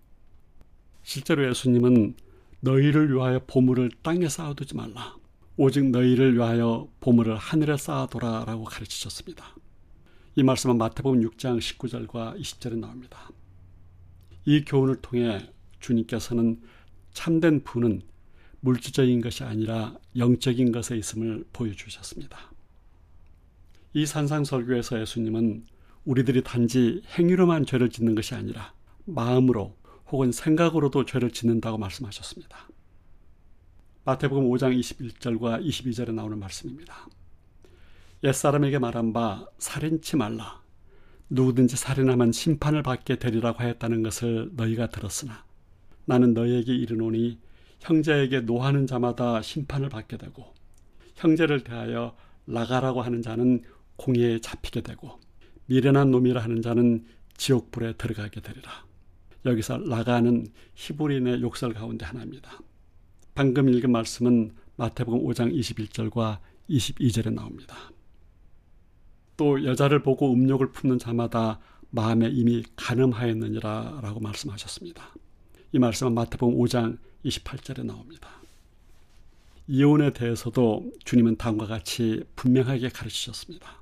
실제로 예수님은 너희를 위하여 보물을 땅에 쌓아두지 말라. 오직 너희를 위하여 보물을 하늘에 쌓아둬라 라고 가르치셨습니다. 이 말씀은 마태복음 육 장 십구 절과 이십 절에 나옵니다. 이 교훈을 통해 주님께서는 참된 부는 물질적인 것이 아니라 영적인 것에 있음을 보여주셨습니다. 이 산상설교에서 예수님은 우리들이 단지 행위로만 죄를 짓는 것이 아니라 마음으로 혹은 생각으로도 죄를 짓는다고 말씀하셨습니다. 마태복음 오 장 이십일 절과 이십이 절에 나오는 말씀입니다. 옛사람에게 말한 바 살인치 말라. 누구든지 살인하면 심판을 받게 되리라고 하였다는 것을 너희가 들었으나 나는 너희에게 이르노니 형제에게 노하는 자마다 심판을 받게 되고 형제를 대하여 나가라고 하는 자는 공회에 잡히게 되고 미련한 놈이라 하는 자는 지옥불에 들어가게 되리라. 여기서 나가는 히브리인의 욕설 가운데 하나입니다. 방금 읽은 말씀은 마태복음 오 장 이십일 절과 이십이 절에 나옵니다. 또 여자를 보고 음욕을 품는 자마다 마음에 이미 간음하였느니라 라고 말씀하셨습니다. 이 말씀은 마태복음 오 장 이십팔 절에 나옵니다. 이혼에 대해서도 주님은 다음과 같이 분명하게 가르치셨습니다.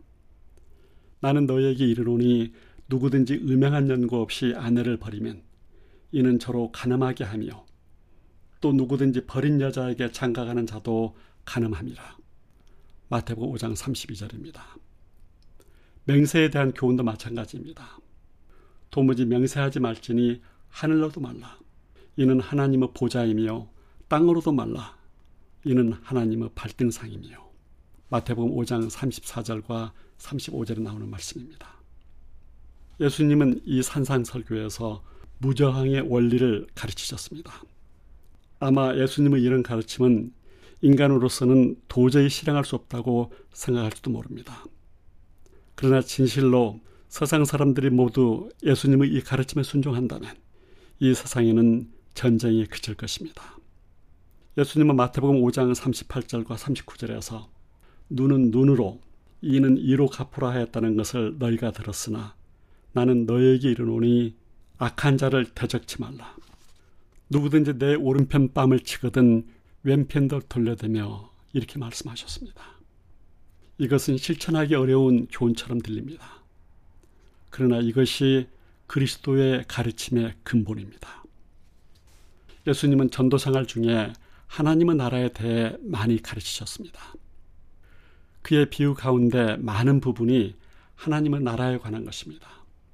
나는 너희에게 이르노니 누구든지 음행한 연고 없이 아내를 버리면 이는 저로 간음하게 하며 또 누구든지 버린 여자에게 장가가는 자도 간음함이라. 마태복음 오 장 삼십이 절입니다. 맹세에 대한 교훈도 마찬가지입니다. 도무지 맹세하지 말지니 하늘로도 말라. 이는 하나님의 보좌이며 땅으로도 말라. 이는 하나님의 발등상이며. 마태복음 오 장 삼십사 절과 삼십오 절에 나오는 말씀입니다. 예수님은 이 산상설교에서 무저항의 원리를 가르치셨습니다. 아마 예수님의 이런 가르침은 인간으로서는 도저히 실행할 수 없다고 생각할지도 모릅니다. 그러나 진실로 세상 사람들이 모두 예수님의 이 가르침에 순종한다면 이 세상에는 전쟁이 그칠 것입니다. 예수님은 마태복음 오 장 삼십팔 절과 삼십구 절에서 눈은 눈으로 이는 이로 갚으라 하였다는 것을 너희가 들었으나 나는 너희에게 이르노니 악한 자를 대적치 말라. 누구든지 내 오른편 뺨을 치거든 왼편도 돌려대며 이렇게 말씀하셨습니다. 이것은 실천하기 어려운 교훈처럼 들립니다. 그러나 이것이 그리스도의 가르침의 근본입니다. 예수님은 전도생활 중에 하나님의 나라에 대해 많이 가르치셨습니다. 그의 비유 가운데 많은 부분이 하나님의 나라에 관한 것입니다.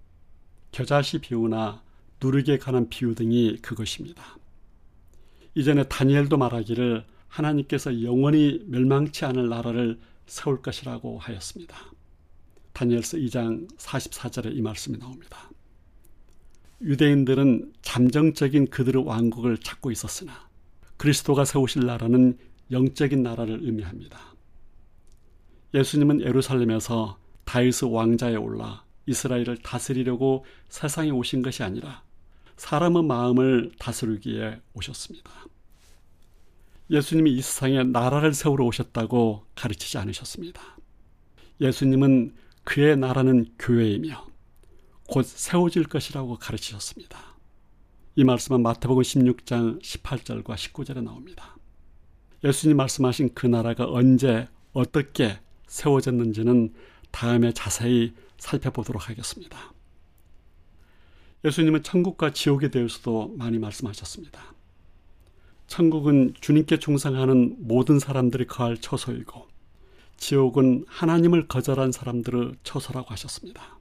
겨자씨 비유나 누룩에 관한 비유 등이 그것입니다. 이전에 다니엘도 말하기를 하나님께서 영원히 멸망치 않을 나라를 세울 것이라고 하였습니다. 다니엘서 이 장 사십사 절에 이 말씀이 나옵니다. 유대인들은 잠정적인 그들의 왕국을 찾고 있었으나 그리스도가 세우실 나라는 영적인 나라를 의미합니다. 예수님은 예루살렘에서 다윗의 왕자에 올라 이스라엘을 다스리려고 세상에 오신 것이 아니라 사람의 마음을 다스리기에 오셨습니다. 예수님이 이 세상에 나라를 세우러 오셨다고 가르치지 않으셨습니다. 예수님은 그의 나라는 교회이며 곧 세워질 것이라고 가르치셨습니다. 이 말씀은 마태복음 십육 장 십팔 절과 십구 절에 나옵니다. 예수님 말씀하신 그 나라가 언제 어떻게 세워졌는지는 다음에 자세히 살펴보도록 하겠습니다. 예수님은 천국과 지옥에 대해서도 많이 말씀하셨습니다. 천국은 주님께 충성하는 모든 사람들이 거할 처소이고 지옥은 하나님을 거절한 사람들의 처소라고 하셨습니다.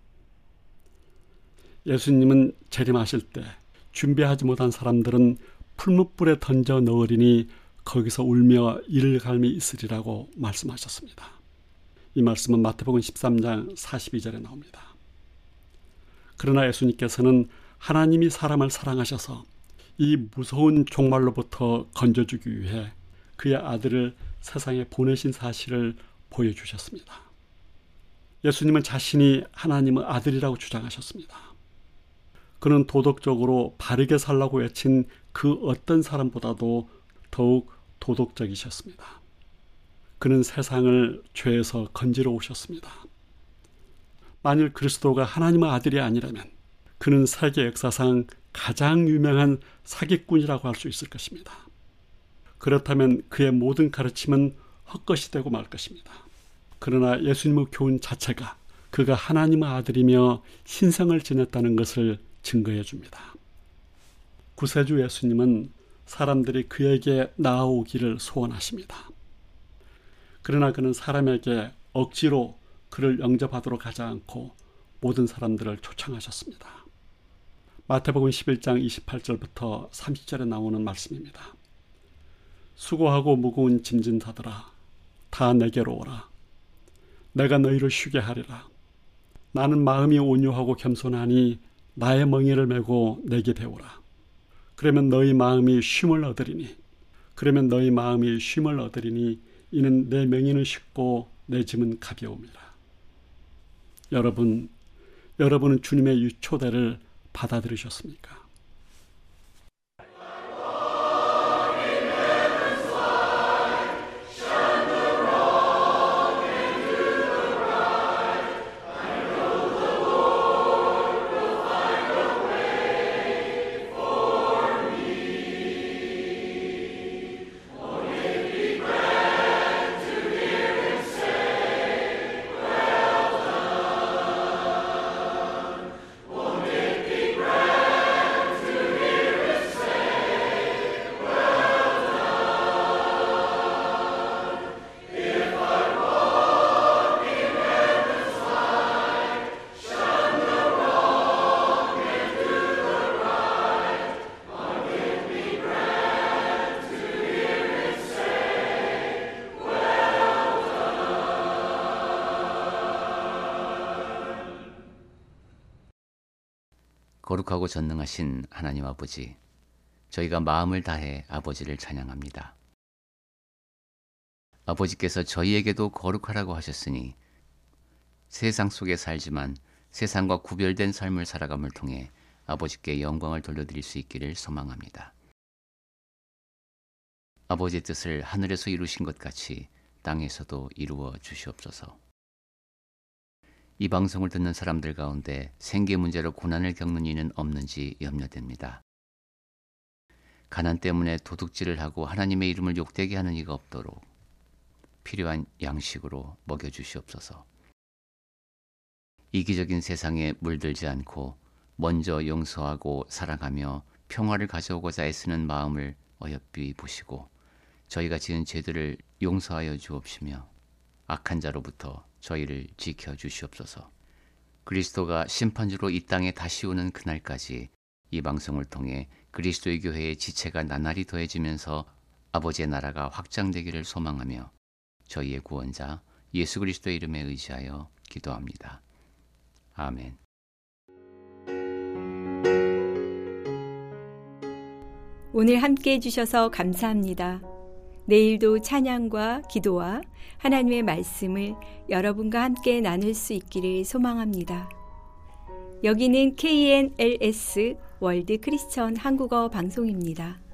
예수님은 재림하실 때 준비하지 못한 사람들은 풀무불에 던져 넣으리니 거기서 울며 이를 갈미 있으리라고 말씀하셨습니다. 이 말씀은 마태복음 십삼 장 사십이 절에 나옵니다. 그러나 예수님께서는 하나님이 사람을 사랑하셔서 이 무서운 종말로부터 건져주기 위해 그의 아들을 세상에 보내신 사실을 보여주셨습니다. 예수님은 자신이 하나님의 아들이라고 주장하셨습니다. 그는 도덕적으로 바르게 살라고 외친 그 어떤 사람보다도 더욱 도덕적이셨습니다. 그는 세상을 죄에서 건지러 오셨습니다. 만일 그리스도가 하나님의 아들이 아니라면 그는 세계 역사상 가장 유명한 사기꾼이라고 할 수 있을 것입니다. 그렇다면 그의 모든 가르침은 헛것이 되고 말 것입니다. 그러나 예수님의 교훈 자체가 그가 하나님의 아들이며 신성을 지녔다는 것을 증거해 줍니다. 구세주 예수님은 사람들이 그에게 나아오기를 소원하십니다. 그러나 그는 사람에게 억지로 그를 영접하도록 하지 않고 모든 사람들을 초청하셨습니다. 마태복음 십일 장 이십팔 절부터 삼십 절에 나오는 말씀입니다. 수고하고 무거운 짐진 자들아, 다 내게로 오라. 내가 너희를 쉬게 하리라. 나는 마음이 온유하고 겸손하니 나의 멍에를 메고 내게 배우라. 그러면 너희 마음이 쉼을 얻으리니 그러면 너희 마음이 쉼을 얻으리니 이는 내 멍에는 쉽고 내 짐은 가벼움이라. 여러분, 여러분은 주님의 이 초대를 받아들이셨습니까? 거룩하고 전능하신 하나님 아버지, 저희가 마음을 다해 아버지를 찬양합니다. 아버지께서 저희에게도 거룩하라고 하셨으니 세상 속에 살지만 세상과 구별된 삶을 살아감을 통해 아버지께 영광을 돌려드릴 수 있기를 소망합니다. 아버지의 뜻을 하늘에서 이루신 것 같이 땅에서도 이루어 주시옵소서. 이 방송을 듣는 사람들 가운데 생계 문제로 고난을 겪는 이는 없는지 염려됩니다. 가난 때문에 도둑질을 하고 하나님의 이름을 욕되게 하는 이가 없도록 필요한 양식으로 먹여주시옵소서. 이기적인 세상에 물들지 않고 먼저 용서하고 사랑하며 평화를 가져오고자 애쓰는 마음을 어여삐 보시고 저희가 지은 죄들을 용서하여 주옵시며 악한 자로부터 저희를 지켜주시옵소서. 그리스도가 심판주로 이 땅에 다시 오는 그날까지 이 방송을 통해 그리스도의 교회의 지체가 나날이 더해지면서 아버지의 나라가 확장되기를 소망하며 저희의 구원자 예수 그리스도의 이름에 의지하여 기도합니다. 아멘. 오늘 함께 해주셔서 감사합니다. 내일도 찬양과 기도와 하나님의 말씀을 여러분과 함께 나눌 수 있기를 소망합니다. 여기는 케이엔엘에스 월드 크리스천 한국어 방송입니다.